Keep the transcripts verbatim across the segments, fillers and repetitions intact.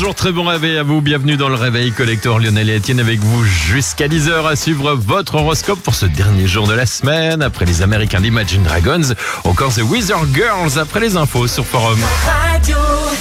Bonjour, très bon réveil à vous. Bienvenue dans le Réveil Collector. Lionel et Étienne avec vous jusqu'à dix heures à suivre votre horoscope pour ce dernier jour de la semaine. Après les Américains d'Imagine Dragons, encore The Weather Girls après les infos sur Forum. Radio.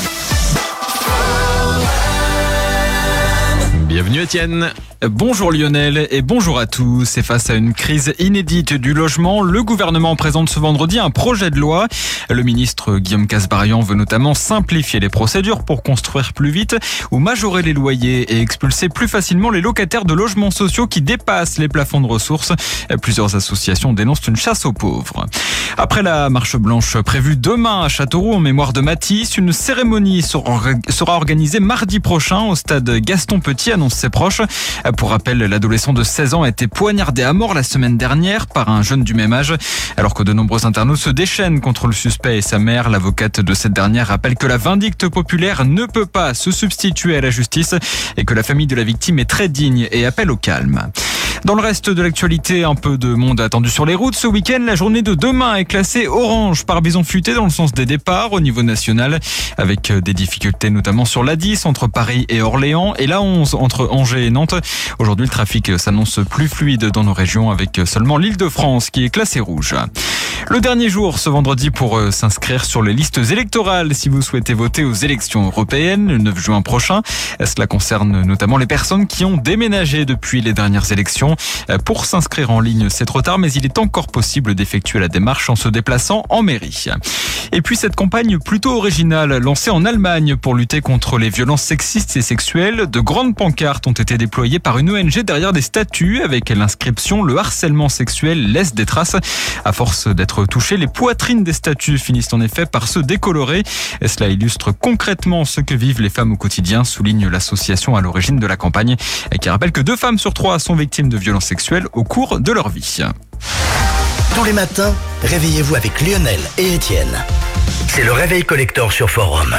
Bienvenue Étienne. Bonjour Lionel et bonjour à tous. Et face à une crise inédite du logement, le gouvernement présente ce vendredi un projet de loi. Le ministre Guillaume Kasbarian veut notamment simplifier les procédures pour construire plus vite ou majorer les loyers et expulser plus facilement les locataires de logements sociaux qui dépassent les plafonds de ressources. Plusieurs associations dénoncent une chasse aux pauvres. Après la marche blanche prévue demain à Châteauroux en mémoire de Matisse, une cérémonie sera organisée mardi prochain au stade Gaston Petit, annonce ses proches. Pour rappel, l'adolescent de seize ans a été poignardé à mort la semaine dernière par un jeune du même âge. Alors que de nombreux internautes se déchaînent contre le suspect et sa mère, l'avocate de cette dernière rappelle que la vindicte populaire ne peut pas se substituer à la justice et que la famille de la victime est très digne et appelle au calme. Dans le reste de l'actualité, un peu de monde attendu sur les routes. Ce week-end, la journée de demain est classée orange par bison futé dans le sens des départs au niveau national, avec des difficultés notamment sur l'A dix entre Paris et Orléans et l'A onze entre Angers et Nantes. Aujourd'hui, le trafic s'annonce plus fluide dans nos régions avec seulement l'Île-de-France qui est classée rouge. Le dernier jour ce vendredi pour s'inscrire sur les listes électorales si vous souhaitez voter aux élections européennes le neuf juin prochain. Cela concerne notamment les personnes qui ont déménagé depuis les dernières élections. Pour s'inscrire en ligne, c'est trop tard, mais il est encore possible d'effectuer la démarche en se déplaçant en mairie. Et puis cette campagne plutôt originale lancée en Allemagne pour lutter contre les violences sexistes et sexuelles, de grandes pancartes ont été déployées par une O N G derrière des statues avec l'inscription « Le harcèlement sexuel laisse des traces ». À force d'être touchées, les poitrines des statues finissent en effet par se décolorer. Et cela illustre concrètement ce que vivent les femmes au quotidien, souligne l'association à l'origine de la campagne, et qui rappelle que deux femmes sur trois sont victimes de violences sexuelles au cours de leur vie. Tous les matins, réveillez-vous avec Lionel et Étienne. C'est le Réveil Collector sur Forum.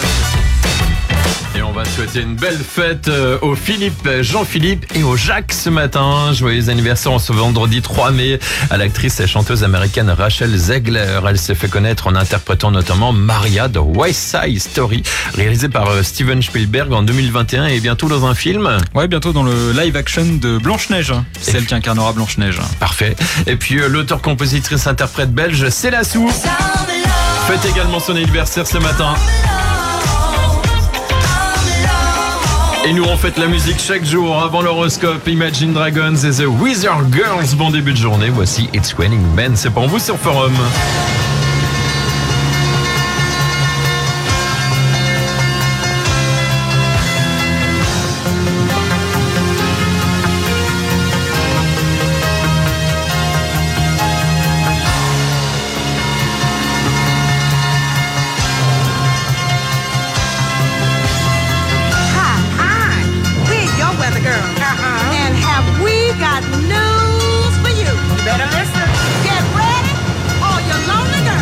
Et on va souhaiter une belle fête au Philippe, Jean-Philippe et au Jacques ce matin. Joyeux anniversaire en ce vendredi trois mai à l'actrice et chanteuse américaine Rachel Zegler. Elle s'est fait connaître en interprétant notamment Maria de West Side Story, réalisé par Steven Spielberg en deux mille vingt et un et bientôt dans un film. Ouais, bientôt dans le live action de Blanche-Neige, celle qui incarnera Blanche-Neige. Parfait. Et puis l'auteur, compositrice, interprète belge Céla Sou fête également son anniversaire ce matin. Et nous on fête la musique chaque jour avant l'horoscope. Imagine Dragons et The Weather Girls. Bon début de journée, voici It's Raining Men. C'est pour vous sur Forum. Got news for you. You better listen. Get ready, all you lonely girls.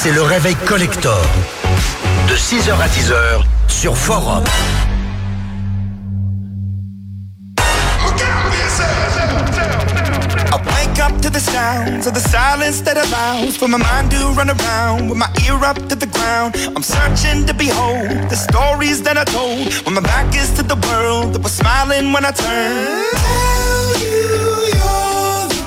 c'est le réveil collector. De six heures à dix heures sur Forum. I wake up to the sounds of the silence that allows for my mind to run around with my ear up to the ground. I'm searching to behold the stories that I told when my back is to the world that was smiling when I turned. Tell you you're the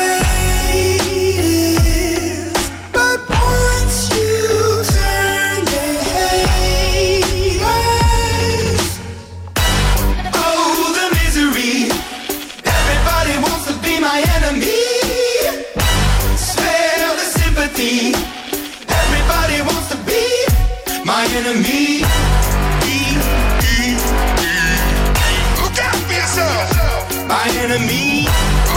greatest, but once you turn they hate us. Oh, the misery. Everybody wants to be my enemy. Smell the sympathy. Everybody wants to be my enemy. Look out for yourself. My enemy.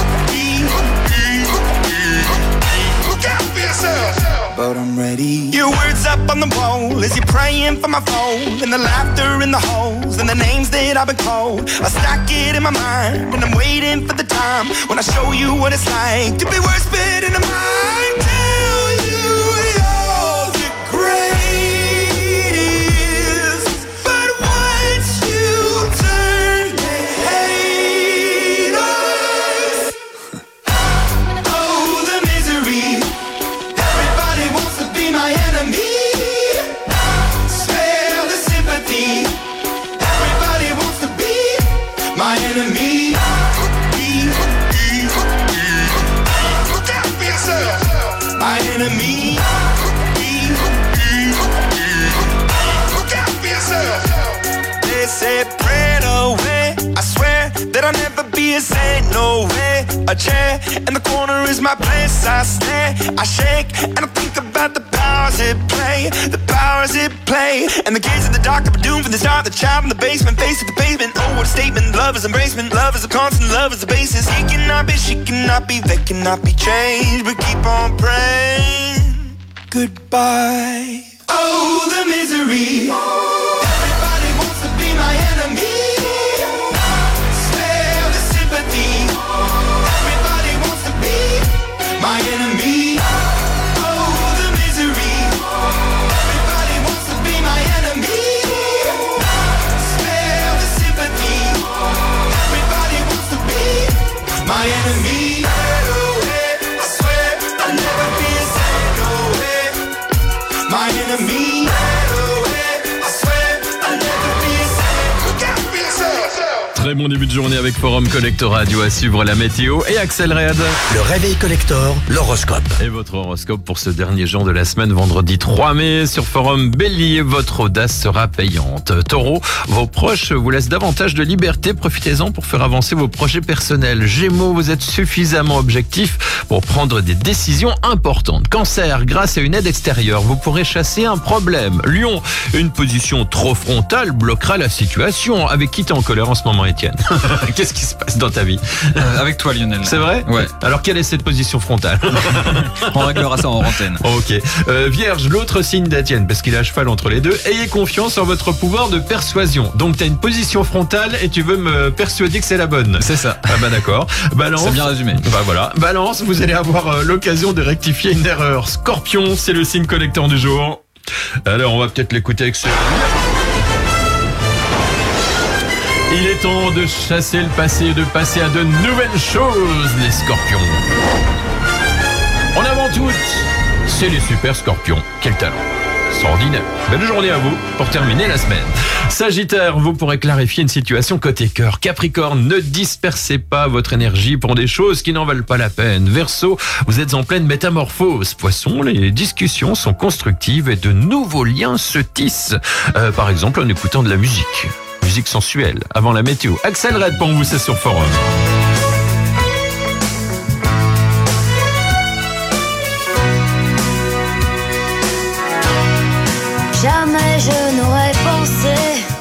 Look out for yourself. But I'm ready. Your words up on the wall as you're praying for my phone. And the laughter in the holes and the names that I've been called. I stack it in my mind and I'm waiting for the time when I show you what it's like to be worse fit in the mind. Tell you you're the greatest, but once you turn they hate us. Oh, the misery. Everybody wants to be my enemy. Spare the sympathy. Everybody wants to be my enemy. Look out for yourself. My enemy. Look out for yourself. They say pray away. I swear that I'll never be a saint. No way. A chair in the corner is my place. I stare, I shake, and I think about the powers it play. The powers it play. And the kids in the dark that were doomed from the start. The child in the basement, face to the pavement. Oh, what a statement. Love is embracement. Love is a constant. Love is the basis. He cannot be, she cannot be, they cannot be changed. But keep on praying. Goodbye. Oh, the misery. Everybody wants to be my enemy. Spare the sympathy. Everybody wants to be my enemy. Oh, the misery. Everybody wants to be my enemy. Spare the sympathy. Everybody wants to be my enemy. I swear I'll never be a saint. No way. My enemy. I swear I'll never be a saint. Look out for yourself. Très bon début de journée avec Forum Collector Radio, à suivre la météo et Axel Red. Le réveil collector, l'horoscope. Et votre horoscope pour ce dernier jour de la semaine, vendredi trois mai, sur Forum Bélier, votre audace sera payante. Taureau, vos proches vous laissent davantage de liberté, profitez-en pour faire avancer vos projets personnels. Gémeaux, vous êtes suffisamment objectif pour prendre des décisions importantes. Cancer, grâce à une aide extérieure, vous pourrez chasser un problème. Lion, une position trop frontale bloquera la situation. Avec qui t'es en colère en ce moment, Étienne? Qu'est-ce qui se passe dans ta vie? Euh, avec toi, Lionel. C'est vrai? Ouais. Alors, quelle est cette position frontale? On réglera ça en antenne. Ok. Euh, Vierge, l'autre signe d'Étienne, parce qu'il est à cheval entre les deux. Ayez confiance en votre pouvoir de persuasion. Donc, tu as une position frontale et tu veux me persuader que c'est la bonne. C'est ça. Ah bah d'accord. Balance. C'est bien résumé. Bah voilà. Balance, vous allez avoir euh, l'occasion de rectifier une erreur. Scorpion, c'est le signe collecteur du jour. Alors, on va peut-être l'écouter avec ce... Il est temps de chasser le passé et de passer à de nouvelles choses, les scorpions. En avant toutes, c'est les super scorpions. Quel talent. Extraordinaire. Belle journée à vous pour terminer la semaine. Sagittaire, vous pourrez clarifier une situation côté cœur. Capricorne, ne dispersez pas votre énergie pour des choses qui n'en valent pas la peine. Verseau, vous êtes en pleine métamorphose. Poisson, les discussions sont constructives et de nouveaux liens se tissent. Euh, par exemple, en écoutant de la musique. Musique sensuelle, avant la météo. Axel Red pour vous, c'est sur Forum. Jamais je n'aurais pensé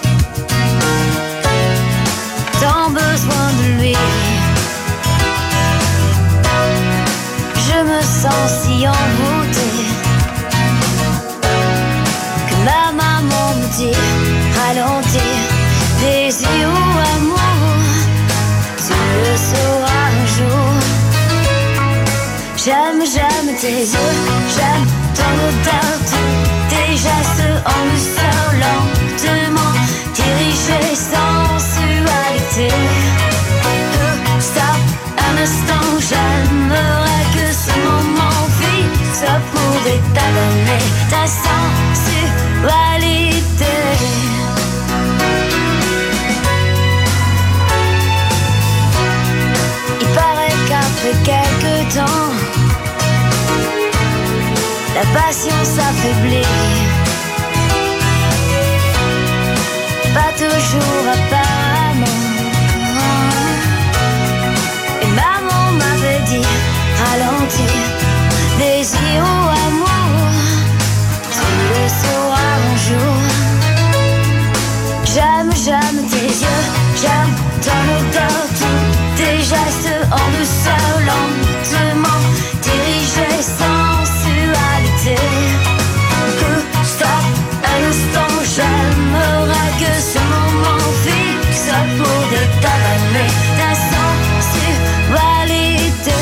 tant besoin de lui. Je me sens si envoûtée que ma maman me dit ralentir. Désir ou amour, tu le sauras un jour. J'aime, j'aime tes yeux, j'aime ton odeur, tous tes gestes en douceur, lentement dirigés, sensualité. Euh, Stop, un instant, j'aimerais que ce moment fixe pourrait t'amener ta sensualité. Il paraît qu'après quelques temps, la passion s'affaiblit. Pas toujours apparemment. Et maman m'avait dit ralentir, désir ou amour, tu le sauras un jour. J'aime, j'aime tes yeux, j'aime ton odeur, tous tes gestes en douceur, lentement dirigés, sensualité. Euh, Stop, un instant, j'aimerais que ce moment fixe pourrait t'amener ta sensualité.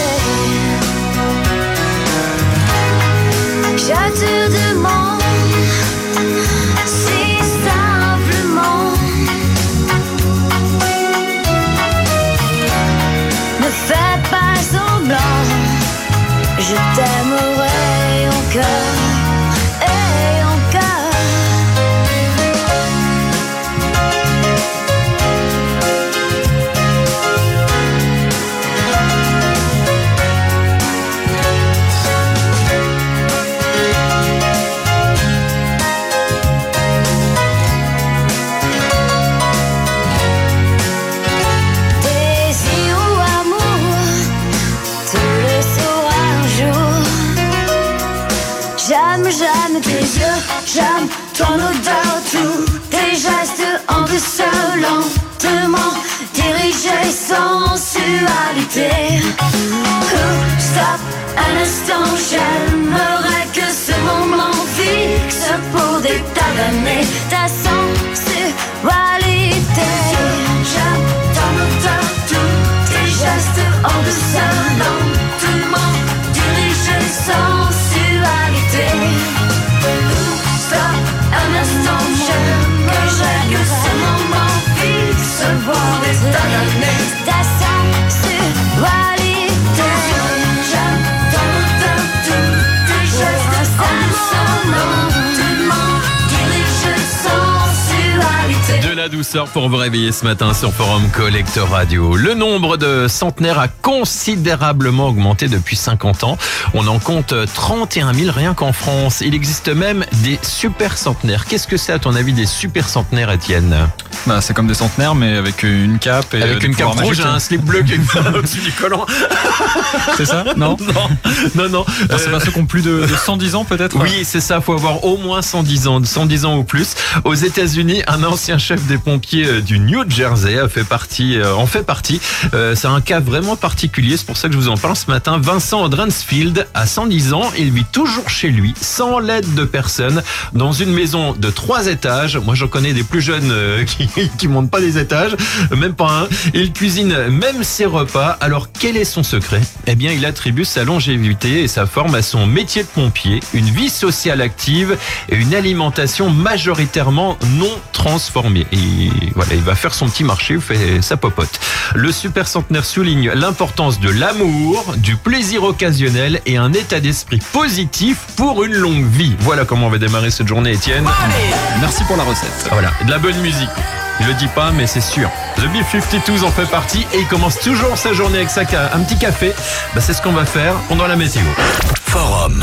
Je te demande si simplement, ne fais pas semblant, je t'aimerai encore et encore. Désir ou amour, tu le sauras un jour. J'aime, j'aime tes yeux, j'aime ton odeur, tous tes gestes en douceur, lentement dirigés, sensualité. Oh, stop, un instant, j'aimerais que ce moment fixe pourrait t'amener ta sensualité. J'aime ton odeur, tous tes gestes en douceur, lentement dirigés, sensualité. Stop, un instant, j'aimerais que ce moment fixe pourrait t'amener ta sensualité. J'aime ton odeur, tous tes gestes en douceur, lentement dirigés, sensualité. De la douceur pour vous réveiller ce matin sur Forum Collector Radio. Le nombre de centenaires a considérablement augmenté depuis cinquante ans. On en compte trente et un mille rien qu'en France. Il existe même des super centenaires. Qu'est-ce que c'est à ton avis des super centenaires, Étienne? Bah, c'est comme des centenaires, mais avec une cape et Avec des une cape pouvoirs rouge et magiques. un slip bleu qui est au-dessus du collant. C'est ça? Non? Non, non, non. Alors, c'est Euh, pas ceux qui ont plus de, de cent dix ans peut-être? Oui, c'est ça, faut avoir au moins cent dix ans, cent dix ans ou plus. Aux États-Unis, un ancien chef des pompiers euh, du New Jersey a fait partie, euh, en fait partie. Euh, c'est un cas vraiment particulier, c'est pour ça que je vous en parle ce matin. Vincent Dransfield a cent dix ans, il vit toujours chez lui, sans l'aide de personne, dans une maison de trois étages. Moi, j'en connais des plus jeunes euh, qui, qui montent pas des étages, même pas un. Il cuisine même ses repas. Alors, quel est son secret? Eh bien, il attribue sa longévité et sa forme à son métier de pompier, une vie sociale active et une alimentation majoritairement non transformée. Et voilà, il va faire son petit marché, fait sa popote. Le super centenaire souligne l'importance de l'amour, du plaisir occasionnel et un état d'esprit positif pour une longue vie. Voilà comment on va démarrer cette journée, Étienne. Merci pour la recette. Voilà, de la bonne musique. Il le dit pas, mais c'est sûr. The B cinquante-deux en fait partie et il commence toujours sa journée avec sa ca- un petit café. Bah, c'est ce qu'on va faire pendant la météo. Forum.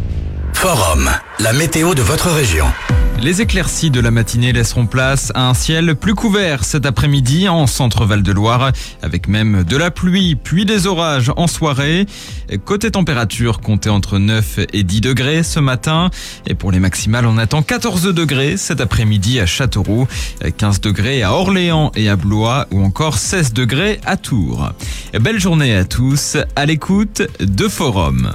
Forum, la météo de votre région. Les éclaircies de la matinée laisseront place à un ciel plus couvert cet après-midi en centre-Val de Loire, avec même de la pluie puis des orages en soirée. Côté température, comptez entre neuf et dix degrés ce matin. Et pour les maximales, on attend quatorze degrés cet après-midi à Châteauroux, quinze degrés à Orléans et à Blois ou encore seize degrés à Tours. Belle journée à tous, à l'écoute de Forum.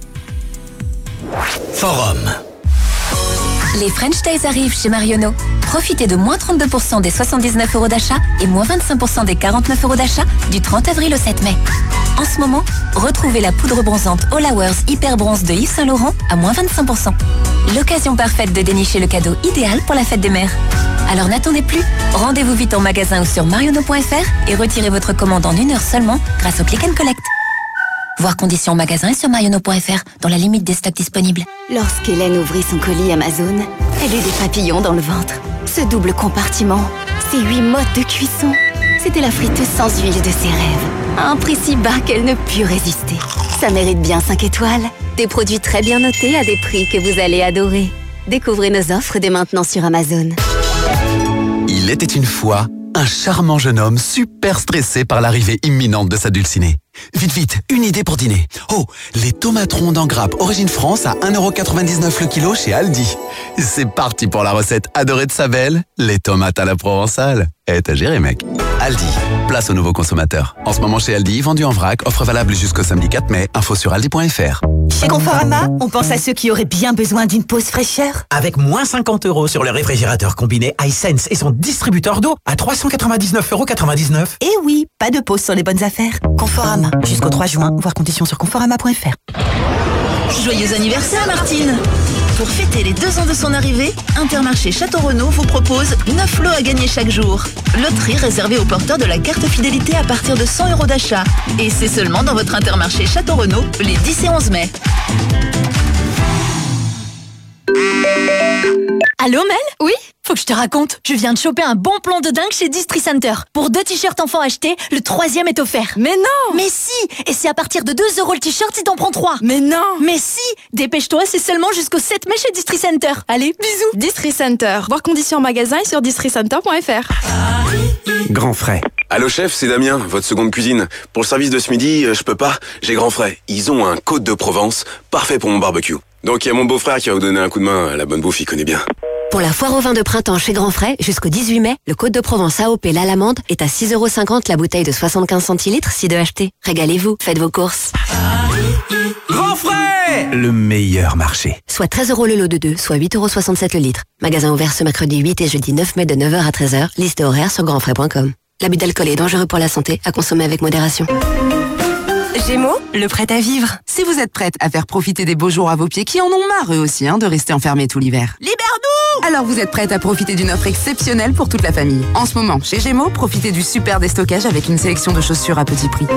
Forum. Les French Days arrivent chez Marionneau. Profitez de moins trente-deux pour cent des soixante-dix-neuf euros d'achat et moins vingt-cinq pour cent des quarante-neuf euros d'achat du trente avril au sept mai. En ce moment, retrouvez la poudre bronzante All Hours Hyper Bronze de Yves Saint Laurent à moins vingt-cinq pour cent. L'occasion parfaite de dénicher le cadeau idéal pour la fête des mères. Alors n'attendez plus, rendez-vous vite en magasin ou sur marionneau point f r et retirez votre commande en une heure seulement grâce au Click and Collect. Voir conditions en magasin et sur marionneau point f r dans la limite des stocks disponibles. Lorsqu'Hélène ouvrit son colis Amazon, elle eut des papillons dans le ventre. Ce double compartiment, ces huit modes de cuisson, c'était la friteuse sans huile de ses rêves. À un prix si bas qu'elle ne put résister. Ça mérite bien cinq étoiles. Des produits très bien notés à des prix que vous allez adorer. Découvrez nos offres dès maintenant sur Amazon. Il était une fois un charmant jeune homme super stressé par l'arrivée imminente de sa dulcinée. Vite, vite, une idée pour dîner. Oh, les tomates rondes en grappe Origine France à un euro quatre-vingt-dix-neuf le kilo chez Aldi. C'est parti pour la recette adorée de sa belle, les tomates à la provençale. Eh, t'as géré, mec. Aldi, place aux nouveaux consommateurs. En ce moment chez Aldi, vendu en vrac, offre valable jusqu'au samedi quatre mai. Info sur aldi point f r. Chez Conforama, on pense à ceux qui auraient bien besoin d'une pause fraîcheur. Avec moins cinquante euros sur le réfrigérateur combiné iSense et son distributeur d'eau à trois cent quatre-vingt-dix-neuf euros quatre-vingt-dix-neuf. Et oui, pas de pause sur les bonnes affaires. Conforama, jusqu'au trois juin, voir conditions sur conforama point f r. Joyeux anniversaire Martine! Pour fêter les deux ans de son arrivée, Intermarché Château Renaud vous propose neuf lots à gagner chaque jour. Loterie réservée aux porteurs de la carte fidélité à partir de cent euros d'achat. Et c'est seulement dans votre Intermarché Château Renaud les dix et onze mai. Allô Mel? Oui? Faut que je te raconte. Je viens de choper un bon plan de dingue chez Distri Center. Pour deux t-shirts enfants achetés, le troisième est offert. Mais non! Mais si! Et c'est à partir de deux euros le t-shirt si t'en prends trois. Mais non! Mais si! Dépêche-toi, c'est seulement jusqu'au sept mai chez Distri Center. Allez, bisous! Distri Center. Voir conditions en magasin et sur distri center point f r. Grand frais. Allô chef, c'est Damien, votre seconde cuisine. Pour le service de ce midi, je peux pas, j'ai Grand frais. Ils ont un Côte de Provence, parfait pour mon barbecue. Donc il y a mon beau-frère qui va vous donner un coup de main, la bonne bouffe, il connaît bien. Pour la foire au vin de printemps chez Grand Frais, jusqu'au dix-huit mai, le Côte de Provence A O P l'Alamande est à six euros cinquante la bouteille de soixante-quinze centilitres si deux achetés. Régalez-vous, faites vos courses. Grand Frais, le meilleur marché. Soit treize euros le lot de deux, soit huit euros soixante-sept le litre. Magasin ouvert ce mercredi huit et jeudi neuf mai de neuf heures à treize heures. Liste horaire sur grand frais point com. L'abus d'alcool est dangereux pour la santé, à consommer avec modération. Gémeaux, le prêt à vivre. Si vous êtes prête à faire profiter des beaux jours à vos pieds qui en ont marre eux aussi hein, de rester enfermés tout l'hiver. Libère-nous! Alors vous êtes prête à profiter d'une offre exceptionnelle pour toute la famille. En ce moment, chez Gémeaux, profitez du super déstockage avec une sélection de chaussures à petit prix.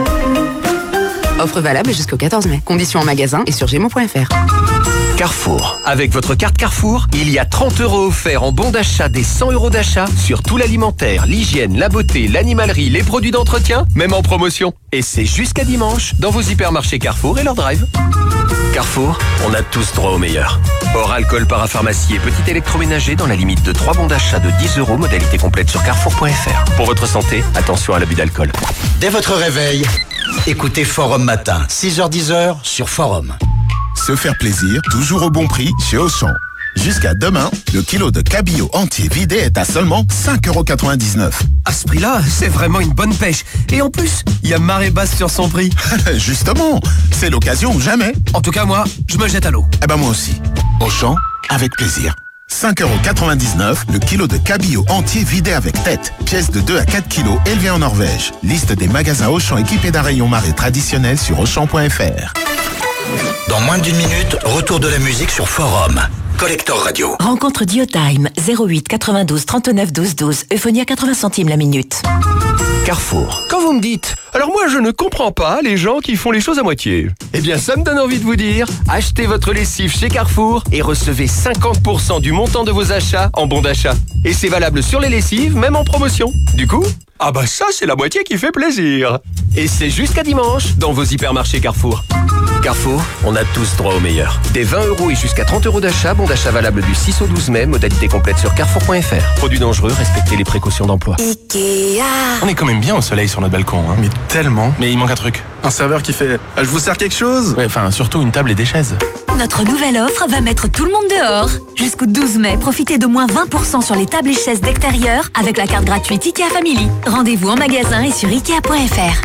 Offre valable jusqu'au quatorze mai. Conditions en magasin et sur gémeaux point f r. Carrefour. Avec votre carte Carrefour, il y a trente euros offerts en bon d'achat des cent euros d'achat sur tout l'alimentaire, l'hygiène, la beauté, l'animalerie, les produits d'entretien, même en promotion. Et c'est jusqu'à dimanche dans vos hypermarchés Carrefour et leur drive. Carrefour, on a tous droit au meilleur. Hors alcool, parapharmacie et petit électroménager dans la limite de trois bons d'achat de dix euros, modalité complète sur carrefour point f r. Pour votre santé, attention à l'abus d'alcool. Dès votre réveil, écoutez Forum Matin, six heures dix sur Forum. Se faire plaisir, toujours au bon prix chez Auchan. Jusqu'à demain, le kilo de cabillaud entier vidé est à seulement cinq euros quatre-vingt-dix-neuf. À ce prix-là, c'est vraiment une bonne pêche. Et en plus, il y a marée basse sur son prix. Justement, c'est l'occasion ou jamais. En tout cas, moi, je me jette à l'eau. Eh ben moi aussi. Auchan, avec plaisir. cinq euros quatre-vingt-dix-neuf le kilo de cabillaud entier vidé avec tête. Pièce de deux à quatre kilos élevée en Norvège. Liste des magasins Auchan équipés d'un rayon marée traditionnel sur auchan point f r. Dans moins d'une minute, retour de la musique sur Forum. Collector Radio. Rencontre Diotime, zéro huit quatre-vingt-douze trente-neuf douze douze. Euphonie à quatre-vingts centimes la minute. Carrefour. Quand vous me dites, alors moi je ne comprends pas les gens qui font les choses à moitié. Eh bien ça me donne envie de vous dire, achetez votre lessive chez Carrefour et recevez cinquante pour cent du montant de vos achats en bon d'achat. Et c'est valable sur les lessives, même en promotion. Du coup, ah bah ça c'est la moitié qui fait plaisir. Et c'est jusqu'à dimanche dans vos hypermarchés Carrefour. Carrefour, on a tous droit au meilleur. Des vingt euros et jusqu'à trente euros d'achat, bon d'achat valable du six au douze mai, modalité complète sur carrefour point f r. Produits dangereux, respectez les précautions d'emploi. Ikea. On est quand même bien au soleil sur notre balcon, hein. Mais tellement. Mais il manque un truc. Un serveur qui fait « Je vous sers quelque chose ?» Ouais, enfin, surtout une table et des chaises. Notre nouvelle offre va mettre tout le monde dehors. Jusqu'au douze mai, profitez de moins vingt pour cent sur les tables et chaises d'extérieur avec la carte gratuite Ikea Family. Rendez-vous en magasin et sur ikea point f r.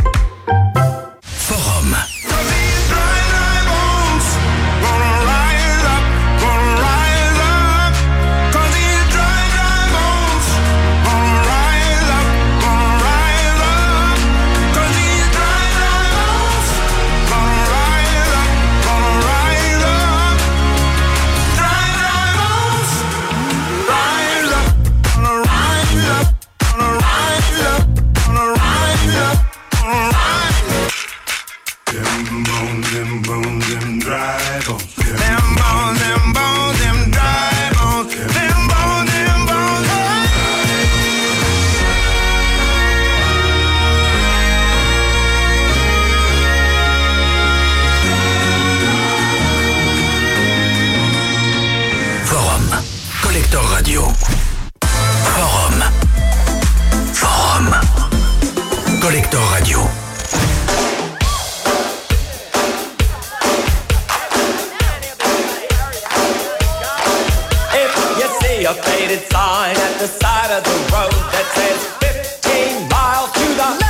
Forum. dry bones. Them bones, them bones, them dry bones. Them bones, them bones. Forum. Collector Radio. Forum. Forum. Collector Radio. If you see a faded sign at the side of the road that says fifteen miles to the left.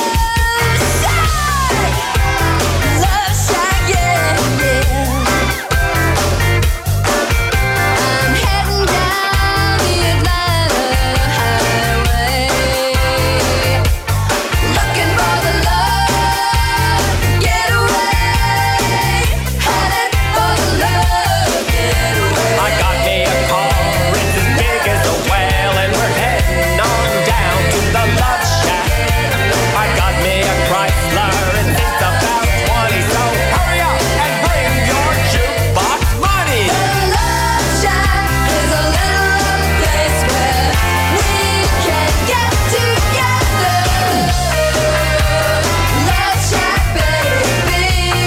Love Shack, yeah, yeah. I'm heading down the Atlanta highway, looking for the love getaway, headed for the love getaway. I got me a car, it's as big as a whale, and we're heading on down to the Love Shack. I got me a Chrysler, and it's about twenty, so hurry up and bring your jukebox money. The Love Shack is a little rough place where we can get together. Love Shack, baby.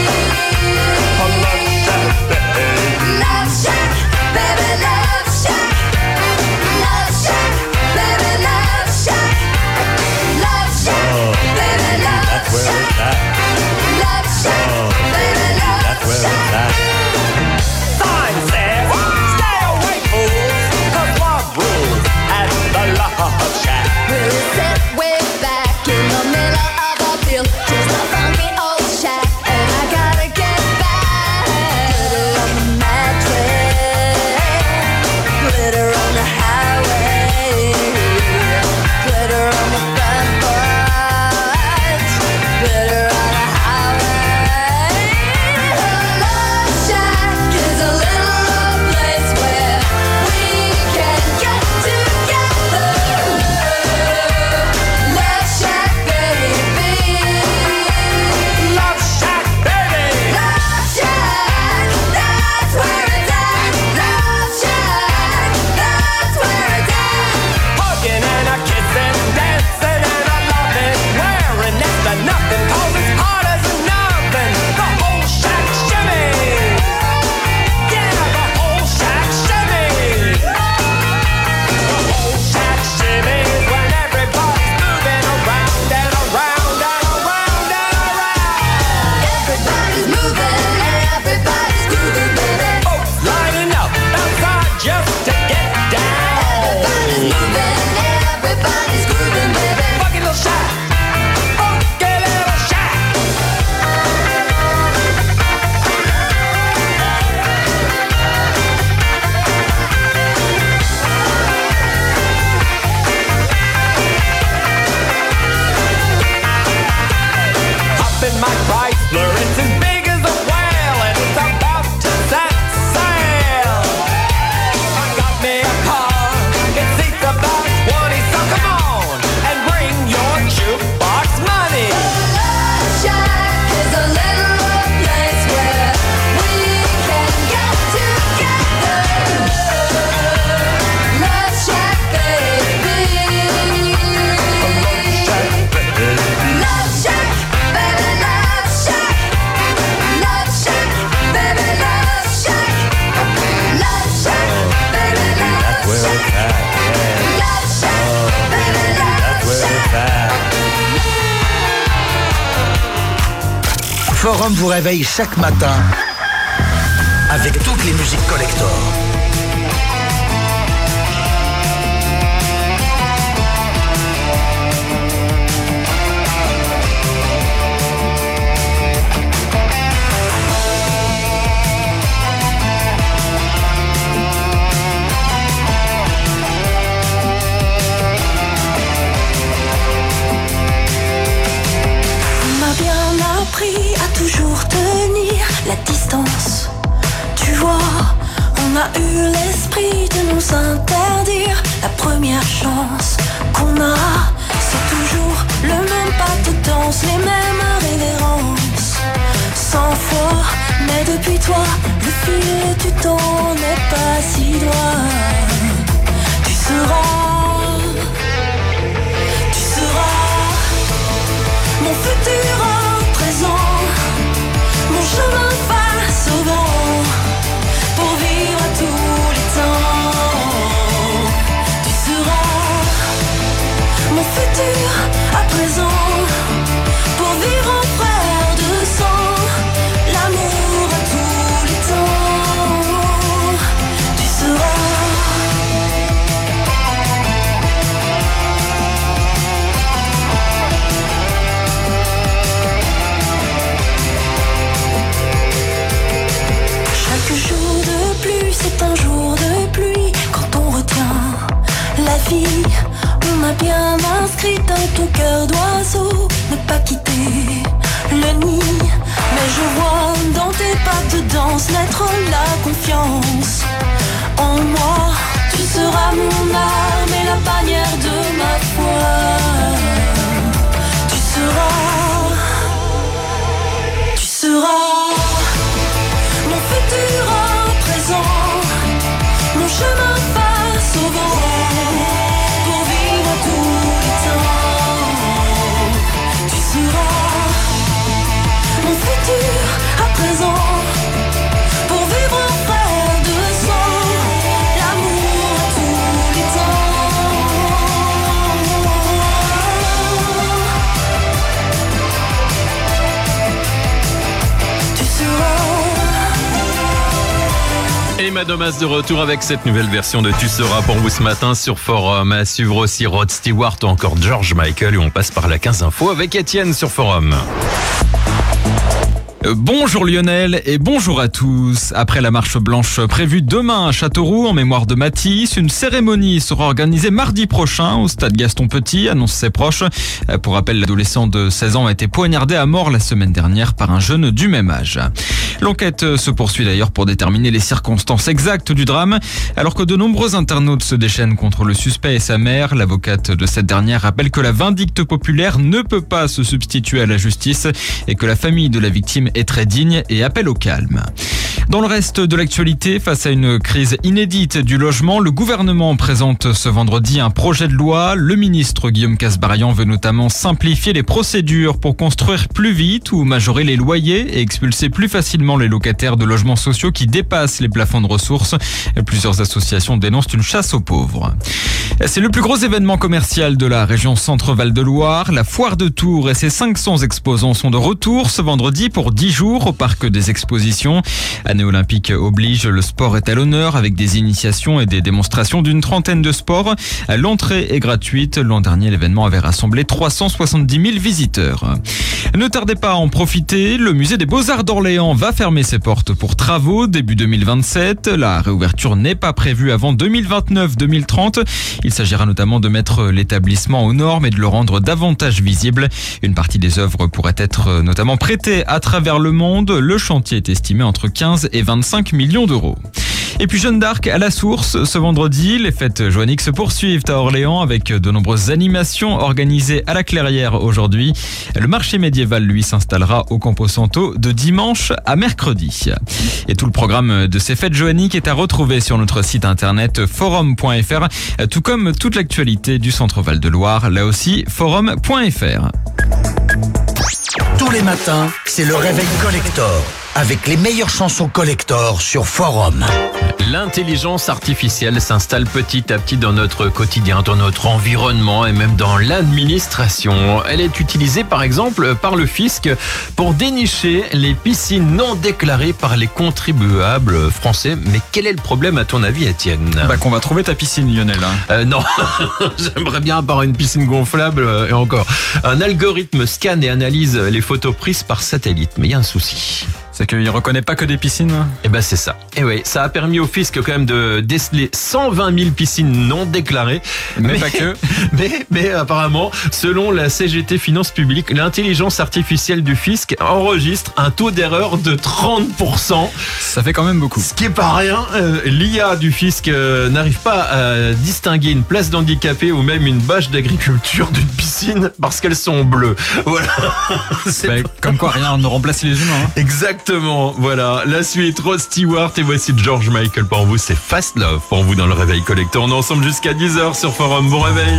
Love Shack, baby, Love Shack. Love Shack, baby, Love Shack. Love Shack, baby, Love That's where Shack. it's at. Love Shack, baby, Love That's where it's Shack. at. Sign says, stay away, fools, 'cause love rules at the Love Shack. We'll sit way back in the middle of a field, just a funky old shack, and I gotta get back. Glitter on the mattress, glitter on the highway, glitter on the front porch, glitter on the highway. The Love Shack is a little rough place where we can get together. Love Shack, baby. Love Shack, baby. Love Shack, that's where it's at. Love Shack, that's where it's at. Hugging and a kissing, dancing and a loving, wearing next to nothing, 'cause it's hard as nothing. The whole shack shimmy. Yeah, the whole shack shimmy. The whole shack shimmy is when everybody's moving around and around and around and around. Everybody's moving, everybody's grooving, baby. Folks lining up outside just to get down. Everybody's moving, everybody's grooving, baby. Funky little shack. Funky little shack. Up in my Chrysler, it's as big as a whale, and it's about to set sail. I got me a car, it seats about twenty, so come on and bring your jukebox money. Love Shack is a little rough place where we can get together. Love Shack, baby. Love Shack, baby, Love Shack. Love Shack, baby, Love Shack. Love Shack, baby, Love Where Shack. it's at, yeah. Love Shack, baby, Love That's where it's at. Forum vous réveille chaque matin avec toutes les musiques collector. On m'a bien appris à toujours tenir la distance. Tu vois, on a eu l'esprit de nous interdire. La première chance qu'on a, c'est toujours le même pas de danse, les mêmes révérences. Cent fois Mais depuis toi, le fil du temps n'est pas si loin. Tu seras, tu seras mon futur en présent, mon chemin face au vent, pour vivre à tous les temps. Tu seras mon futur à présent, pour vivre en frère de sang, l'amour à tous les temps. Tu seras. Chaque jour de pluie, c'est un jour de pluie. Quand on retient la vie, on m'a bien inscrit dans ton cœur d'oiseau. Ne pas quitter le nid. Mais je vois dans tes pas de danse naître la confiance en moi. Tu seras mon âme et la bannière de ma foi. Tu seras, tu seras mon futur en présent, mon chemin face au vent, pour vivre à tous les temps. Tu seras mon futur à présent, pour vivre en frère de sang, l'amour à tous les temps. Tu seras. Et Madomas de retour avec cette nouvelle version de Tu seras pour vous ce matin sur Forum. À suivre aussi Rod Stewart ou encore George Michael, et on passe par la quinze info avec Étienne sur Forum. Bonjour Lionel et bonjour à tous. Après la marche blanche prévue demain à Châteauroux en mémoire de Matisse, une cérémonie sera organisée mardi prochain au stade Gaston Petit, annoncent ses proches. Pour rappel, l'adolescent de seize ans a été poignardé à mort la semaine dernière par un jeune du même âge. L'enquête se poursuit d'ailleurs pour déterminer les circonstances exactes du drame. Alors que de nombreux internautes se déchaînent contre le suspect et sa mère, l'avocate de cette dernière rappelle que la vindicte populaire ne peut pas se substituer à la justice et que la famille de la victime est très digne et appelle au calme. Dans le reste de l'actualité, face à une crise inédite du logement, le gouvernement présente ce vendredi un projet de loi. Le ministre Guillaume Kasbarian veut notamment simplifier les procédures pour construire plus vite ou majorer les loyers et expulser plus facilement les locataires de logements sociaux qui dépassent les plafonds de ressources. Plusieurs associations dénoncent une chasse aux pauvres. C'est le plus gros événement commercial de la région Centre-Val de Loire. La foire de Tours et ses cinq cents exposants sont de retour ce vendredi pour dix jours au parc des expositions. Année olympique oblige, le sport est à l'honneur avec des initiations et des démonstrations d'une trentaine de sports. L'entrée est gratuite. L'an dernier, l'événement avait rassemblé trois cent soixante-dix mille visiteurs. Ne tardez pas à en profiter. Le musée des Beaux-Arts d'Orléans va fermer ses portes pour travaux début deux mille vingt-sept. La réouverture n'est pas prévue avant deux mille vingt-neuf deux mille trente. Il s'agira notamment de mettre l'établissement aux normes et de le rendre davantage visible. Une partie des œuvres pourrait être notamment prêtée à travers le monde. Le chantier est estimé entre quinze et vingt-cinq millions d'euros. Et puis Jeanne d'Arc à la source ce vendredi. Les fêtes joanniques se poursuivent à Orléans avec de nombreuses animations organisées à la Clairière aujourd'hui. Le marché médiéval, lui, s'installera au Camposanto de dimanche à mercredi. Et tout le programme de ces fêtes joanniques est à retrouver sur notre site internet forum point f r, tout comme toute l'actualité du Centre Val de Loire, là aussi forum point f r. Tous les matins, c'est le réveil collector avec les meilleures chansons collector sur Forum. L'intelligence artificielle s'installe petit à petit dans notre quotidien, dans notre environnement et même dans l'administration. Elle est utilisée par exemple par le fisc pour dénicher les piscines non déclarées par les contribuables français. Mais quel est le problème à ton avis, Étienne ? Bah qu'on va trouver ta piscine, Lionel. Euh, non, j'aimerais bien avoir une piscine gonflable et encore. Un algorithme scanne et analyse les photos prises par satellite, mais il y a un souci. C'est qu'il ne reconnaît pas que des piscines ? Eh ben c'est ça. Et oui, ça a permis au fisc quand même de déceler cent vingt mille piscines non déclarées. Mais, mais pas que. Mais, mais apparemment, selon la C G T Finances Publiques, l'intelligence artificielle du fisc enregistre un taux d'erreur de trente pour cent. Ça fait quand même beaucoup. Ce qui est pas rien. Euh, L'I A du fisc euh, n'arrive pas à distinguer une place d'handicapé ou même une bâche d'agriculture d'une piscine parce qu'elles sont bleues. Voilà. Bah, comme quoi rien ne remplace les humains. Hein. Exactement. Exactement, voilà. La suite, Rod Stewart et voici George Michael pour vous. C'est Fast Love pour vous dans le Réveil Collector. On est ensemble jusqu'à dix heures sur Forum. Bon réveil.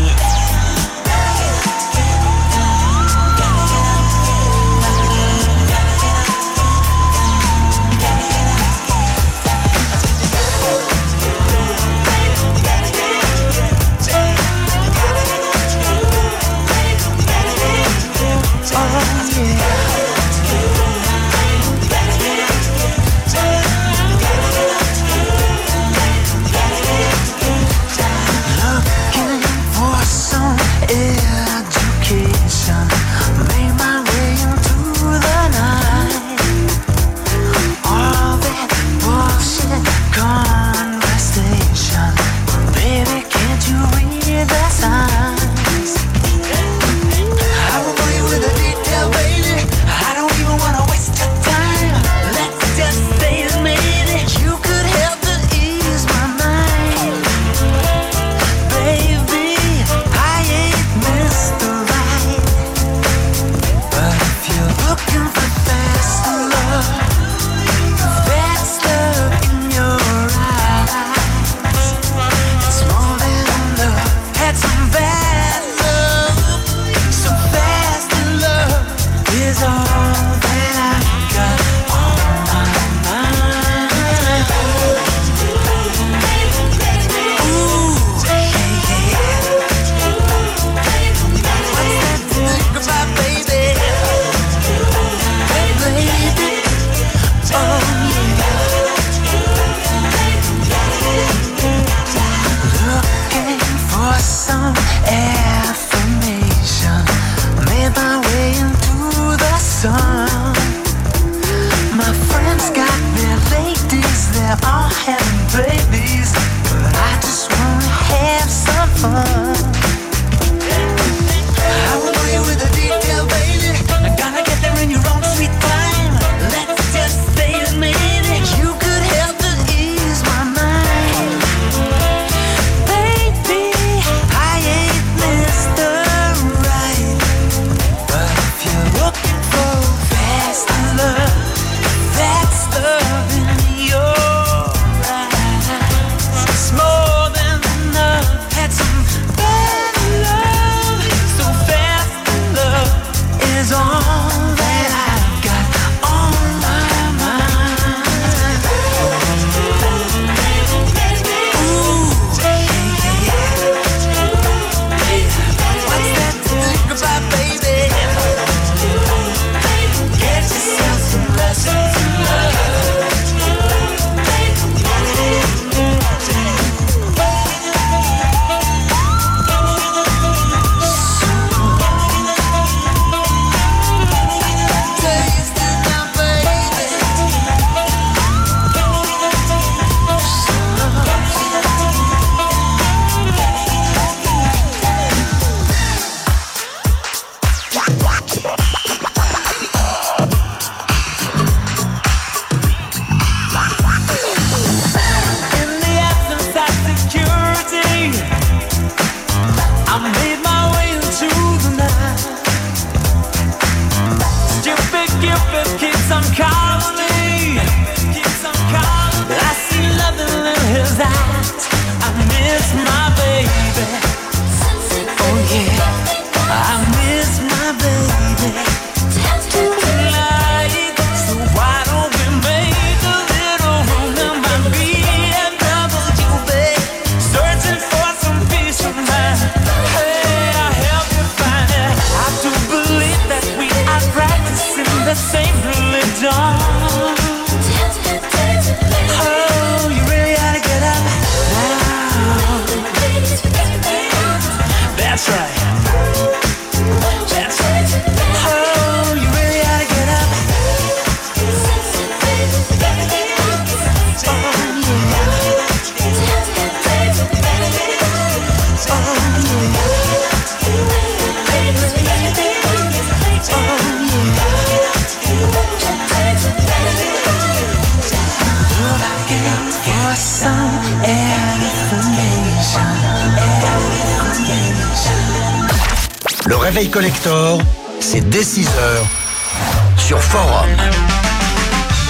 Le Réveil Collector, c'est dès six heures sur Forum.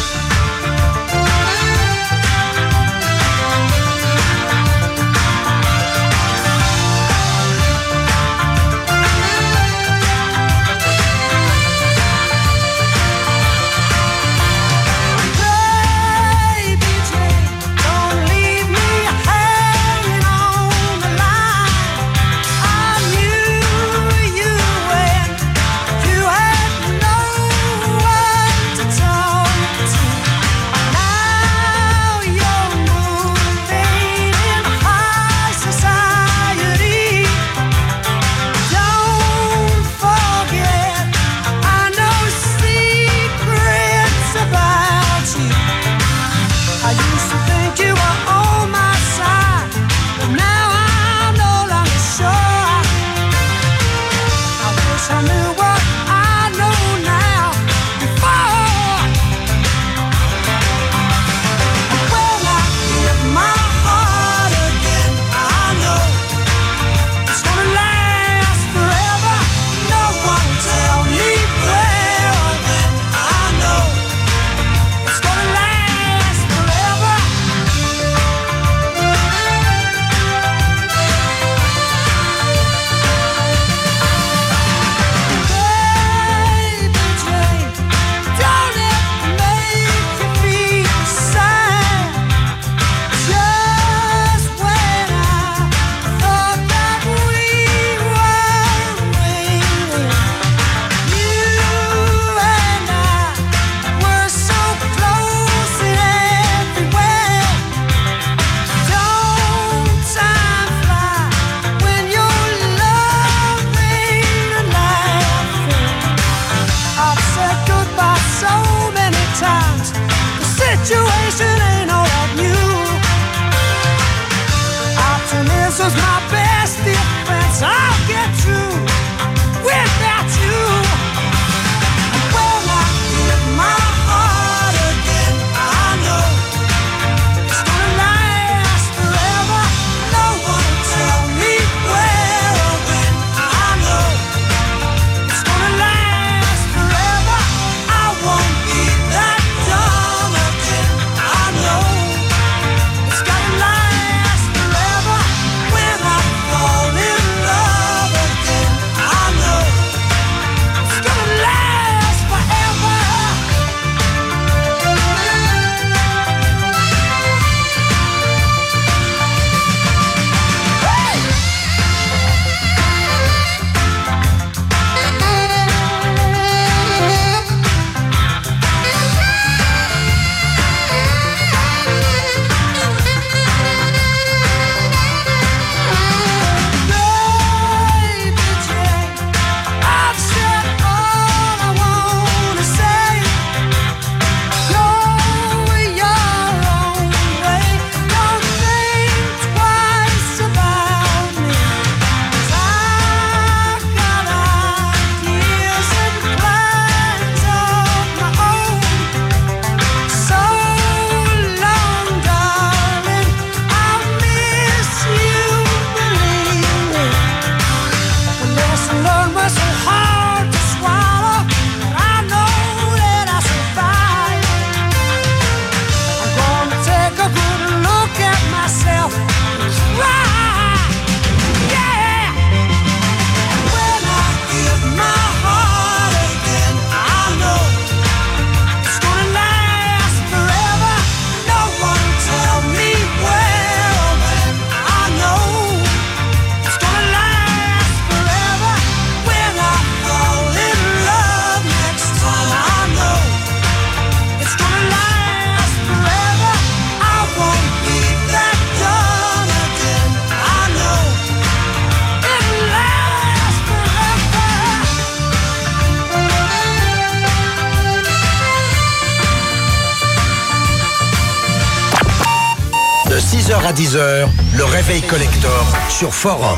thought you were on my side, but now I'm no longer sure. I wish I knew what I know now before. When I give my heart again, I know it's gonna last forever. No one will tell me where or when. I know it's gonna last forever. Baby Jane, don't it make you feel sad? Just when I thought that we were waiting, you and I were so close in everywhere. Don't time fly when you're loving and laughing? I've said goodbye so many times. The situation ain't all that new. Optimism's my best defense. I'll get through without you. When I give my heart again, I know it's gonna last forever. No one will tell me where or when. I know it's gonna last forever. I won't be that dumb again. I know it's gonna last forever. When I fall in love again, I know it's gonna last forever. Baby Jane, I've said all I wanna say. Go your own way. Don't think twice about me. 'Cause I've got ideas and plans of my own. So long, darling, I'll miss you, believe me. The lesson learned was so hard to swallow, but I know that I survived. I'm gonna take a good look at myself and cry, yeah. When I give my heart again, I know it's gonna last forever. No one will tell me where or when. I know it's gonna last forever. When I fall in love next time, I know it's gonna last forever. I won't be that done again. I know it'll last forever. De six heures à dix heures, le réveil collector sur Forum.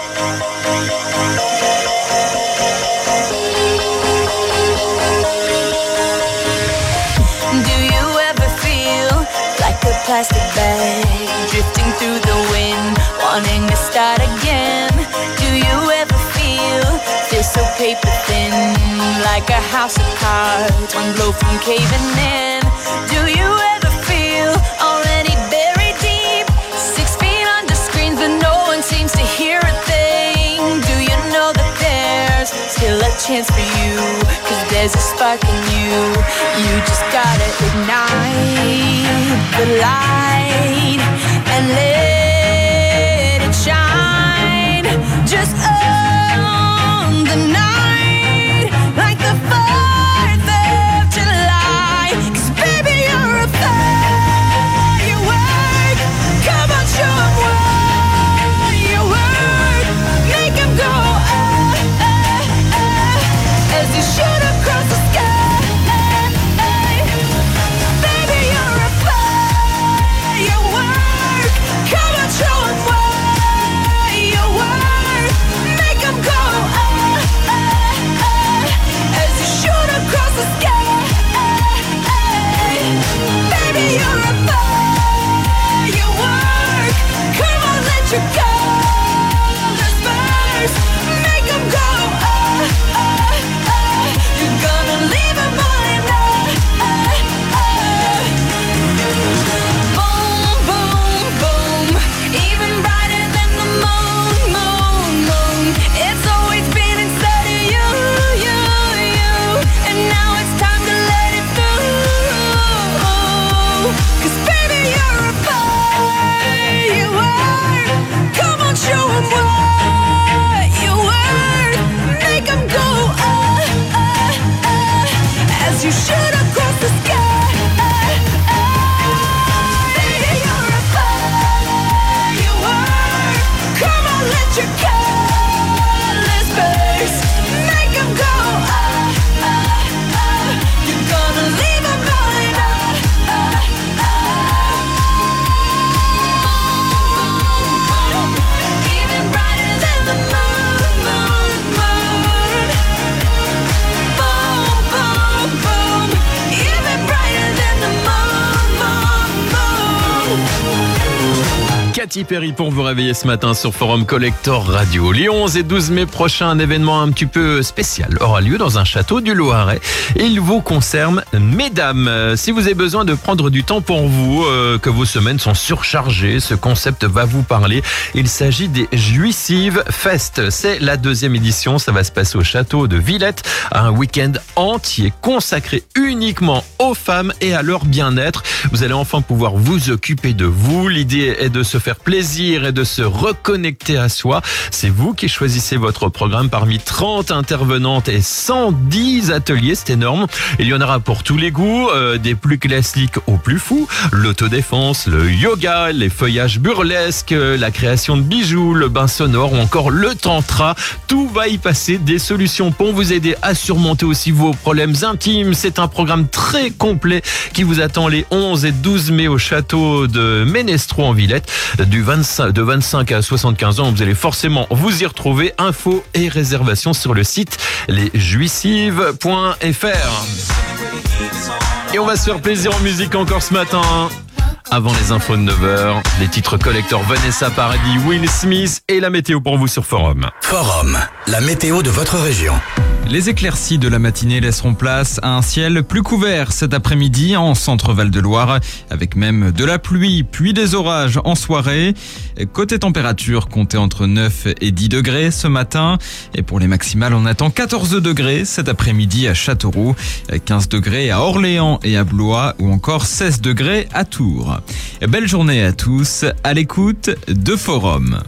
Do you ever feel like a plastic bag drifting through the wind, wanting to start again? Do you ever feel this so paper thin, like a house of cards, one blow from caving in? Do you ever feel already buried deep, six feet under screens, but no one seems to hear a thing? Do you know that there's still a chance for you? 'Cause there's a spark in you. You just gotta ignite the light and let it shine. Just own the night like the fourth of July. 'Cause baby, you're a firework. Come on, show 'em what you work. Make 'em go oh, oh, oh, as you shoot across the sky. Baby, you're a firework. you're a firework. Come on, let your colors burst. Make 'em go, ah, ah, ah. You're gonna leave 'em behind, ah, ah, ah. Boom, boom, boom. Even brighter than the moon, moon, moon. It's always been inside of you, you, you. And now it's time to let it through. 'Cause baby, you're a firework. Come on, show 'em what you're worth. Make 'em go, ah, ah, ah. As you shoot across the sky. You're a firework. Come on, let your colors burst. Make 'em go, ah, ah, ah. You're gonna leave 'em behind, ah, ah, ah. Even brighter than the moon, moon, moon. Boom, boom, boom. Even brighter than the moon, moon, moon. Katy Perry pour vous réveiller ce matin sur Forum Collector Radio. Les onze et douze mai prochains, un événement un petit peu spécial aura lieu dans un château du Loiret. Il vous concerne, mesdames. Euh, Si vous avez besoin de prendre du temps pour vous, euh, que vos semaines sont surchargées, ce concept va vous parler. Il s'agit des Juissives Fest. C'est la deuxième édition. Ça va se passer au château de Villette. Un week-end entier consacré uniquement aux femmes et à leur bien-être. Vous allez enfin pouvoir vous occuper de vous. L'idée est de se faire plaisir et de se reconnecter à soi. C'est vous qui choisissez votre programme parmi trente intervenantes et cent dix ateliers. C'est énorme. Il y en aura pour tous les goûts, euh, des plus classiques aux plus fous. L'autodéfense, le yoga, les feuillages burlesques, euh, la création de bijoux, le bain sonore ou encore le tantra. Tout va y passer. Des solutions pour vous aider à surmonter aussi vos problèmes intimes. C'est un programme très complet qui vous attend les onze et douze mai au château de Ménestro en Villette. Du vingt-cinq, de vingt-cinq à soixante-quinze ans, vous allez forcément vous y retrouver. Infos et réservations sur le site lesjuissives point f r. Et on va se faire plaisir en musique encore ce matin. Avant les infos de neuf heures, les titres collector Vanessa Paradis, Will Smith et la météo pour vous sur Forum. Forum, la météo de votre région. Les éclaircies de la matinée laisseront place à un ciel plus couvert cet après-midi en centre-Val de Loire, avec même de la pluie puis des orages en soirée. Côté température, comptez entre neuf et dix degrés ce matin. Et pour les maximales, on attend quatorze degrés cet après-midi à Châteauroux, quinze degrés à Orléans et à Blois ou encore seize degrés à Tours. Belle journée à tous, à l'écoute de Forum.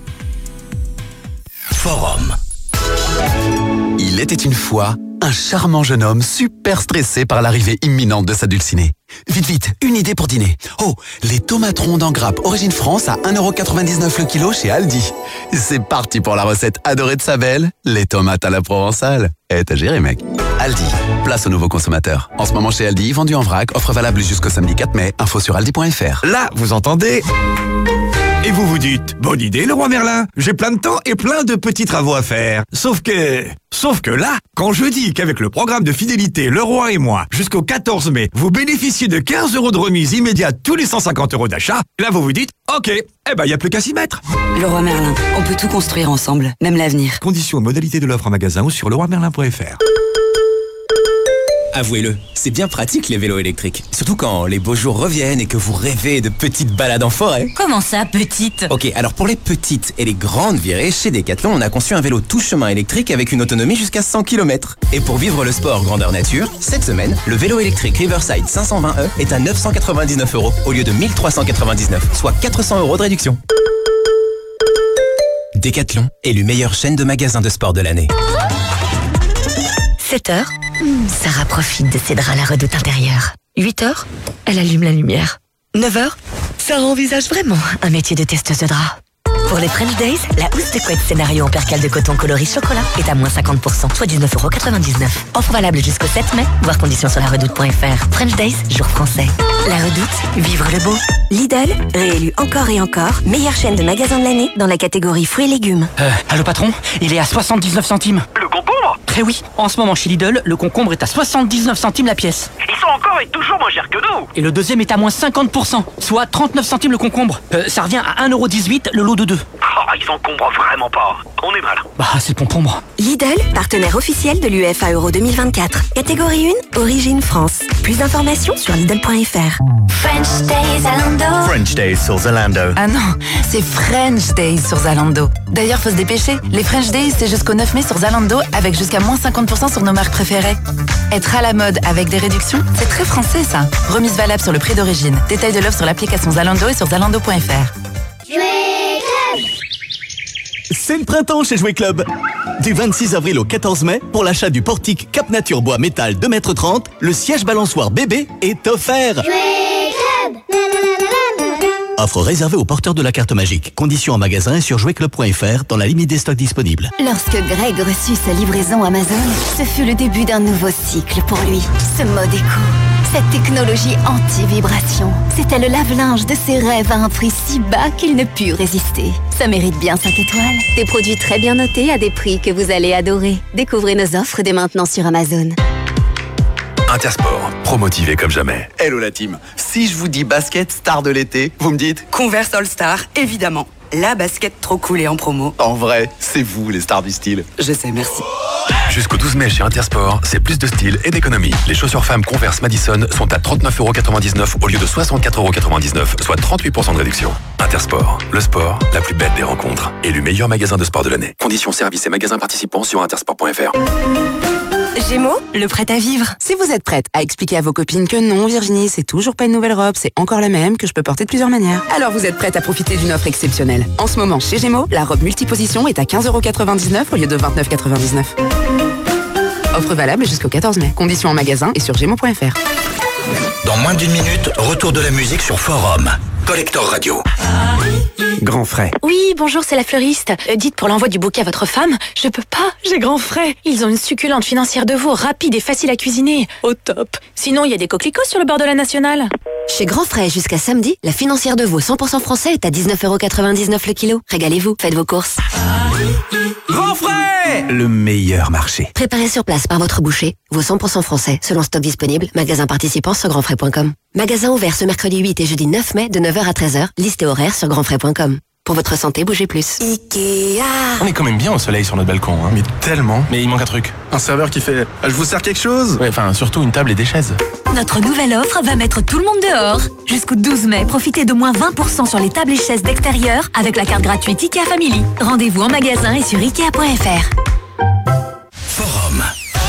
Forum. Il était une fois un charmant jeune homme super stressé par l'arrivée imminente de sa dulcinée. Vite, vite, une idée pour dîner. Oh, les tomates rondes en grappe Origine France à un euro quatre-vingt-dix-neuf le kilo chez Aldi. C'est parti pour la recette adorée de sa belle, les tomates à la provençale. Eh, t'as géré, mec. Aldi, place aux nouveaux consommateurs. En ce moment chez Aldi, vendu en vrac, offre valable jusqu'au samedi quatre mai. Info sur aldi point f r. Là, vous entendez ? Et vous vous dites, bonne idée le roi Merlin, j'ai plein de temps et plein de petits travaux à faire. Sauf que... Sauf que là, quand je dis qu'avec le programme de fidélité Le Roi et moi, jusqu'au quatorze mai, vous bénéficiez de quinze euros de remise immédiate tous les cent cinquante euros d'achat, là vous vous dites, ok, eh ben y a plus qu'à s'y mettre. Le Roi Merlin, on peut tout construire ensemble, même l'avenir. Conditions et modalités de l'offre en magasin ou sur le roi merlin point f r. Avouez-le, c'est bien pratique les vélos électriques. Surtout quand les beaux jours reviennent et que vous rêvez de petites balades en forêt. Comment ça, petite? Ok, alors pour les petites et les grandes virées, chez Decathlon, on a conçu un vélo tout chemin électrique avec une autonomie jusqu'à cent kilomètres. Et pour vivre le sport grandeur nature, cette semaine, le vélo électrique Riverside cinq cent vingt E est à neuf cent quatre-vingt-dix-neuf euros au lieu de mille trois cent quatre-vingt-dix-neuf, soit quatre cents euros de réduction. Decathlon, élu meilleure chaîne de magasins de sport de l'année. sept heures, Sarah profite de ses draps à la redoute intérieure. huit heures, elle allume la lumière. neuf heures, Sarah envisage vraiment un métier de testeuse de draps. Pour les French Days, la housse de couette scénario en percale de coton coloris chocolat est à moins cinquante pour cent, soit dix-neuf euros quatre-vingt-dix-neuf. Offre valable jusqu'au sept mai, voir conditions sur la redoute point f r. French Days, jour français. La redoute, vivre le beau. Lidl, réélu encore et encore, meilleure chaîne de magasins de l'année dans la catégorie fruits et légumes. Euh, allô patron, il est à soixante-dix-neuf centimes. Le concombre ? Eh oui, en ce moment chez Lidl, le concombre est à soixante-dix-neuf centimes la pièce. Ils sont encore et toujours moins chers que nous. Et le deuxième est à moins cinquante pour cent, soit trente-neuf centimes le concombre. Euh, ça revient à un euro dix-huit le lot de deux. Oh, ils encombrent vraiment pas. On est mal. Bah, c'est le concombre. Lidl, partenaire officiel de l'U E F A Euro deux mille vingt-quatre. Catégorie un, origine France. Plus d'informations sur Lidl point F R. French Days Zalando. French Days sur Zalando. Ah non, c'est French Days sur Zalando. D'ailleurs, faut se dépêcher. Les French Days, c'est jusqu'au neuf mai sur Zalando avec jusqu'à moins cinquante pour cent sur nos marques préférées. Être à la mode avec des réductions, c'est très français ça. Remise valable sur le prix d'origine. Détail de l'offre sur l'application Zalando et sur zalando point F R. C'est le printemps chez Jouet Club. Du vingt-six avril au quatorze mai, pour l'achat du portique Cap Nature Bois Métal deux mètres trente, le siège balançoire bébé est offert. Jouet Club. Offre réservée aux porteurs de la carte magique. Conditions en magasin et sur jouet club point F R dans la limite des stocks disponibles. Lorsque Greg reçut sa livraison Amazon, ce fut le début d'un nouveau cycle pour lui. Ce mode éco, cette technologie anti-vibration, c'était le lave-linge de ses rêves à un prix si bas qu'il ne put résister. Ça mérite bien cinq étoiles. Des produits très bien notés à des prix que vous allez adorer. Découvrez nos offres dès maintenant sur Amazon. Intersport, promotivé comme jamais. Hello la team. Si je vous dis basket star de l'été, vous me dites Converse All Star, évidemment. La basket trop cool et en promo. En vrai, c'est vous les stars du style. Je sais, merci. Jusqu'au douze mai chez Intersport, c'est plus de style et d'économie. Les chaussures femmes Converse Madison sont à trente-neuf euros quatre-vingt-dix-neuf au lieu de soixante-quatre euros quatre-vingt-dix-neuf, soit trente-huit pour cent de réduction. Intersport, le sport, la plus belle des rencontres. Élu meilleur magasin de sport de l'année. Conditions services et magasins participants sur intersport point F R. Gémeaux, le prêt à vivre. Si vous êtes prête à expliquer à vos copines que non, Virginie, c'est toujours pas une nouvelle robe, c'est encore la même, que je peux porter de plusieurs manières, alors vous êtes prête à profiter d'une offre exceptionnelle. En ce moment, chez Gémeaux, la robe multiposition est à quinze euros quatre-vingt-dix-neuf au lieu de vingt-neuf euros quatre-vingt-dix-neuf. Offre valable jusqu'au quatorze mai. Conditions en magasin et sur gémeaux point F R. Dans moins d'une minute, retour de la musique sur Forum. Collector Radio. Grand frais. Oui, bonjour, c'est la fleuriste. Euh, dites pour l'envoi du bouquet à votre femme, je peux pas, j'ai grand frais. Ils ont une succulente financière de veau, rapide et facile à cuisiner. Au top. Sinon, il y a des coquelicots sur le bord de la nationale. Chez Grand Frais, jusqu'à samedi, la financière de veau cent pour cent français est à dix-neuf euros quatre-vingt-dix-neuf le kilo. Régalez-vous, faites vos courses. Grand frais, le meilleur marché. Préparé sur place par votre boucher, veau cent pour cent français, selon stock disponible, magasin participant sur grand frais point com. Magasin ouvert ce mercredi huit et jeudi neuf mai de neuf heures à treize heures, liste et horaire sur grand frais point com. Pour votre santé, bougez plus. Ikea. On est quand même bien au soleil sur notre balcon, hein. Mais tellement. Mais il manque un truc. Un serveur qui fait « Je vous sers quelque chose ?» Ouais, enfin, surtout une table et des chaises. Notre nouvelle offre va mettre tout le monde dehors. Jusqu'au douze mai, profitez de moins vingt pour cent sur les tables et chaises d'extérieur avec la carte gratuite Ikea Family. Rendez-vous en magasin et sur ikea point F R. Forum.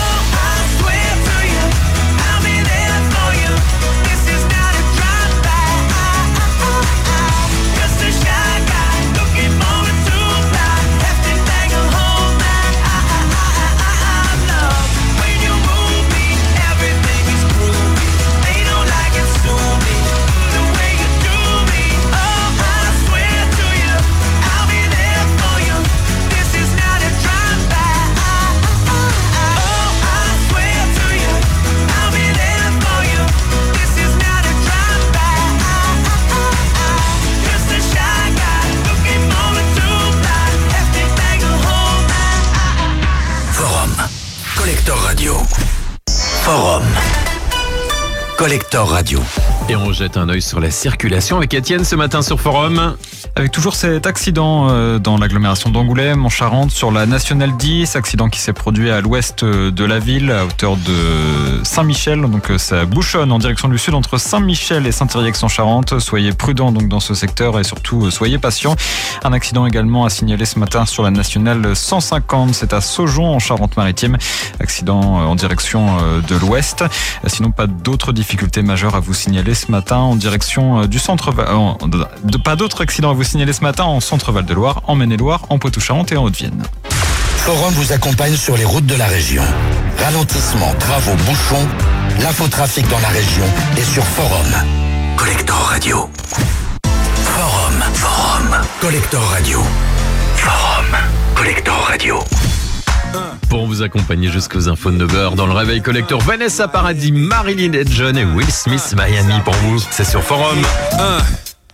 Collector Radio. Forum. Collector Radio. Et on jette un œil sur la circulation avec Étienne ce matin sur Forum. Avec toujours cet accident euh, dans l'agglomération d'Angoulême, en Charente, sur la Nationale dix, accident qui s'est produit à l'ouest de la ville, à hauteur de Saint-Michel. Donc euh, ça bouchonne en direction du sud entre Saint-Michel et Saint-Yrieix-en-Charente. Soyez prudents donc dans ce secteur et surtout euh, soyez patients. Un accident également à signaler ce matin sur la Nationale cent cinquante, c'est à Saujon en Charente-Maritime. Accident euh, en direction euh, de l'ouest. Sinon pas d'autres difficultés majeures à vous signaler ce matin en direction euh, du centre. Euh, de, pas d'autres accidents à vous signaler ce matin en centre Val-de-Loire, en Maine-et-Loire, en Poitou-Charentes et en Haute-Vienne. Forum vous accompagne sur les routes de la région. Ralentissement, travaux, bouchons, l'infotrafic dans la région et sur Forum. Collector Radio. Forum, Forum, Collector Radio. Forum, Collector Radio. Pour vous accompagner jusqu'aux infos de neuf heures dans le Réveil Collector, Vanessa Paradis, Marilyn et John et Will Smith, Miami pour vous. C'est sur Forum. Uh.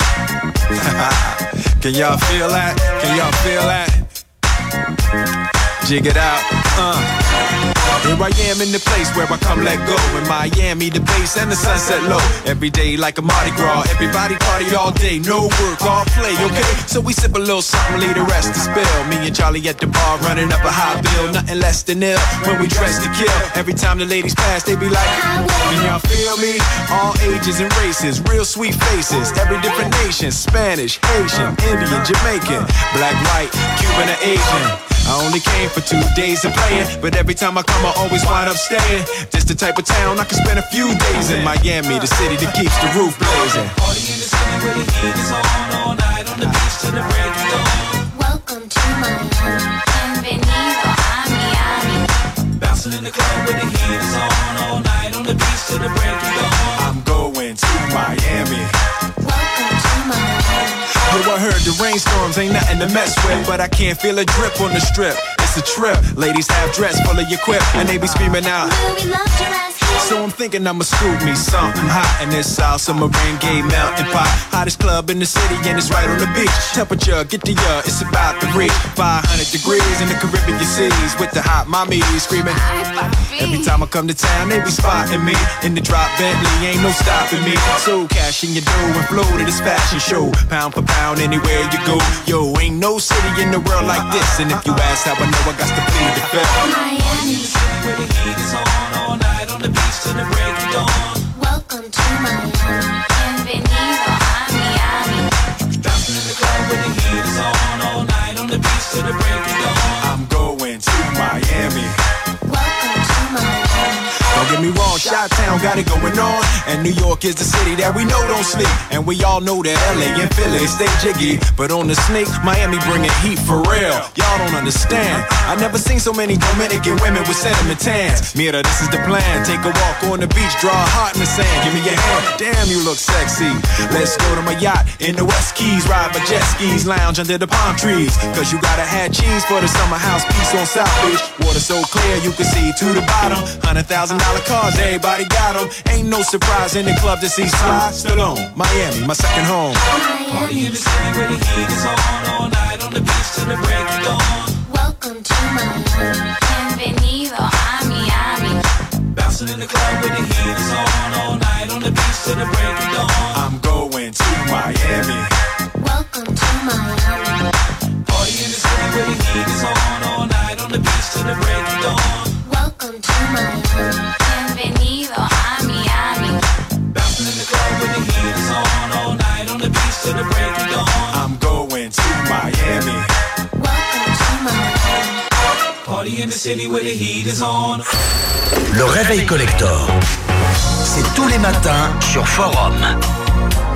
Can y'all feel that? Can y'all feel that? Jig it out, uh. Here I am in the place where I come let go. In Miami, the bass and the sunset low. Every day like a Mardi Gras. Everybody party all day, no work, all play, okay? So we sip a little something, leave the rest to spill. Me and Charlie at the bar running up a high bill. Nothing less than ill when we dress to kill. Every time the ladies pass, they be like, can y'all feel me? All ages and races, real sweet faces. Every different nation, Spanish, Haitian, Indian, Jamaican, black, white, Cuban, or Asian. I only came for two days of playing, but every time I come I always wind up staying. This the type of town I can spend a few days in. Miami, the city that keeps the roof blazing. Party in the city where the heat is on, all night on the beach till the break of dawn. Welcome to Miami, bienvenido a Miami. Bouncing in the club where the heat is on, all night on the beach till the break of dawn. I'm going to Miami. Welcome to Miami. Yo, I heard the rainstorms ain't nothing to mess with, but I can't feel a drip on the strip. It's a trip. Ladies have dress full of your quip, and they be screaming out. So I'm thinking I'ma scoop me something hot in this South Summer rain gay mountain pot. Hottest club in the city and it's right on the beach. Temperature, get the uh, it's about to reach five hundred degrees in the Caribbean seas with the hot mommy screaming. Every time I come to town, they be spotting me in the drop Bentley, ain't no stopping me. So cash in your dough and flow to this fashion show. Pound for pound, anywhere you go. Yo, ain't no city in the world like this. And if you ask how I know, I got to plead the fifth. Miami, where the heat is on all night on the beach till the break of dawn. Welcome to Miami, bienvenido a Miami. Bouncing in the club where the heat is on all night on the beach till the break of dawn. I'm going to Miami. Welcome to Miami. Don't get me wrong, Chi-Town got it going on, and New York is the city that we know don't sleep. And we all know that L A and Philly stay jiggy, but on the sneak, Miami bringing heat for real. Y'all don't understand. I never seen so many Dominican women with sentiment tans. Mira, this is the plan. Take a walk on the beach, draw a heart in the sand. Give me your hand. Damn, you look sexy. Let's go to my yacht in the West Keys, ride my jet skis, lounge under the palm trees. Cause you gotta have cheese for the summer house piece on South Beach. Water so clear you can see to the bottom. Hundred thousand dollar cars, everybody got them. Ain't no surprise in the club to see Sly Stallone. Miami, my second home. Party in the city where the heat is on, all night on the beach till the break of dawn. Welcome to Miami, bienvenido a Miami. Bouncing in the club where the heat is on, all night on the beach till the break of dawn. I'm going to Miami. Welcome to Miami. Party in the city where the heat is on, all night on the beach till the break of dawn. Welcome to Miami, bienvenido a Miami. Bouncing in the club where the heat is on, all night on the beach till the break of dawn. I'm going to Miami. Welcome to Miami. Party in the city where the heat is on. Le réveil collector, c'est tous les matins sur Forum.